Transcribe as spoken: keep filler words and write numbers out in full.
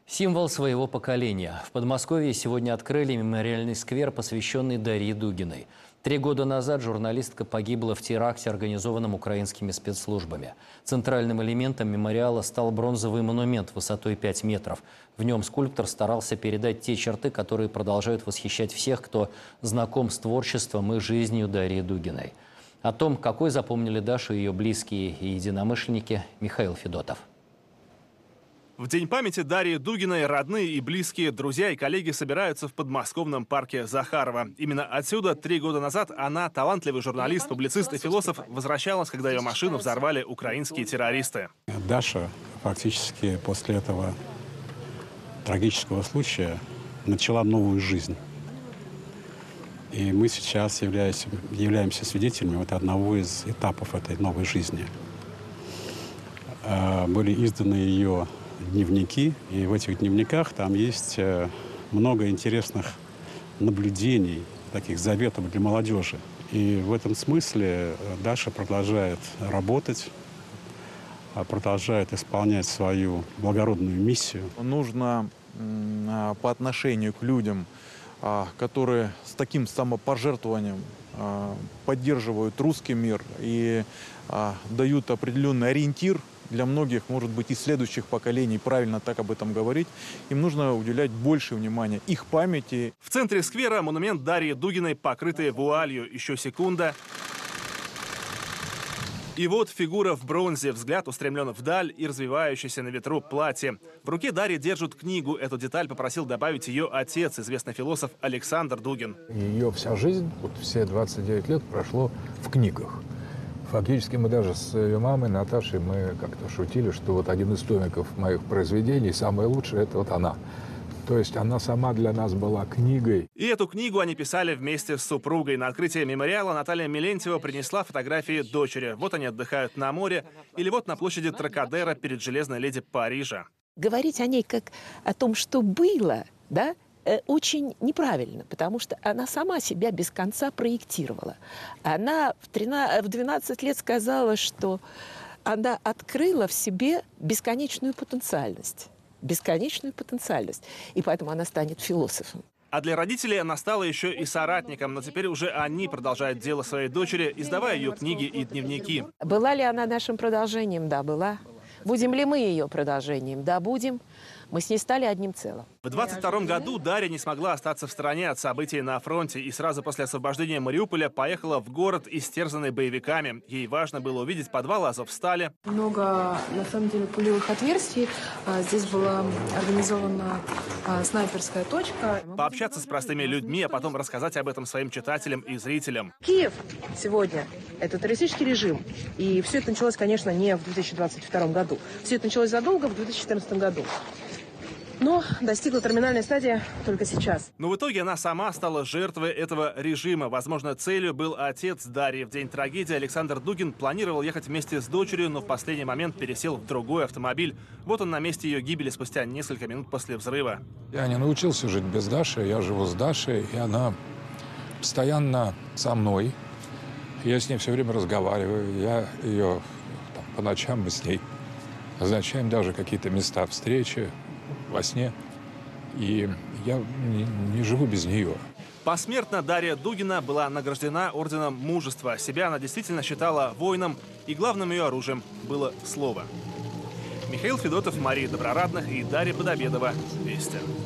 Символ своего поколения. В Подмосковье сегодня открыли мемориальный сквер, посвященный Дарье Дугиной. Три года назад журналистка погибла в теракте, организованном украинскими спецслужбами. Центральным элементом мемориала стал бронзовый монумент высотой пять метров. В нем скульптор старался передать те черты, которые продолжают восхищать всех, кто знаком с творчеством и жизнью Дарьи Дугиной. О том, какой запомнили Дашу ее близкие и единомышленники, Михаил Федотов. В День памяти Дарьи Дугиной родные и близкие, друзья и коллеги собираются в подмосковном парке Захарова. Именно отсюда три года назад она, талантливый журналист, публицист и философ, возвращалась, когда ее машину взорвали украинские террористы. Даша фактически после этого трагического случая начала новую жизнь. И мы сейчас являемся, являемся свидетелями вот одного из этапов этой новой жизни. Были изданы ее дневники, и в этих дневниках там есть много интересных наблюдений, таких заветов для молодежи. И в этом смысле Даша продолжает работать, продолжает исполнять свою благородную миссию. Нужно по отношению к людям, которые с таким самопожертвованием поддерживают русский мир и дают определенный ориентир для многих, может быть, и следующих поколений, правильно так об этом говорить, им нужно уделять больше внимания их памяти. В центре сквера монумент Дарьи Дугиной, покрытый вуалью. Еще секунда. И вот фигура в бронзе, взгляд устремлен вдаль и развивающееся на ветру платье. В руке Дарья держит книгу. Эту деталь попросил добавить ее отец, известный философ Александр Дугин. Ее вся жизнь, вот все двадцать девять лет, прошло в книгах. Фактически мы даже с ее мамой, Наташей, мы как-то шутили, что вот один из томиков моих произведений, самое лучшее, это вот она. То есть она сама для нас была книгой. И эту книгу они писали вместе с супругой. На открытие мемориала Наталья Мелентьева принесла фотографии дочери. Вот они отдыхают на море, или вот на площади Трокадеро перед Железной леди Парижа. Говорить о ней как о том, что было, да, очень неправильно, потому что она сама себя без конца проектировала. Она в двенадцать лет сказала, что она открыла в себе бесконечную потенциальность. Бесконечную потенциальность. И поэтому она станет философом. А для родителей она стала еще и соратником, но теперь уже они продолжают дело своей дочери, издавая ее книги и дневники. Была ли она нашим продолжением? Да, была. Будем ли мы ее продолжением? Да, будем. Мы с ней стали одним целым. В двадцать втором году Дарья не смогла остаться в стороне от событий на фронте и сразу после освобождения Мариуполя поехала в город, истерзанный боевиками. Ей важно было увидеть подвал Азовстали. Много, на самом деле, пулевых отверстий. Здесь была организована снайперская точка. Пообщаться с простыми людьми, а потом рассказать об этом своим читателям и зрителям. Киев сегодня – это террористический режим. И все это началось, конечно, не в две тысячи двадцать втором году. Все это началось задолго, в две тысячи четырнадцатом году. Но достигла терминальной стадии только сейчас. Но в итоге она сама стала жертвой этого режима. Возможно, целью был отец Дарьи. В день трагедии Александр Дугин планировал ехать вместе с дочерью, но в последний момент пересел в другой автомобиль. Вот он на месте ее гибели спустя несколько минут после взрыва. Я не научился жить без Даши, я живу с Дашей, и она постоянно со мной. Я с ней все время разговариваю, я ее там, по ночам мы с ней назначаем даже какие-то места встречи во сне, и я не, не живу без нее. Посмертно Дарья Дугина была награждена орденом Мужества. Себя она действительно считала воином, и главным ее оружием было слово. Михаил Федотов, Мария Доброрадных и Дарья Подобедова. Вести.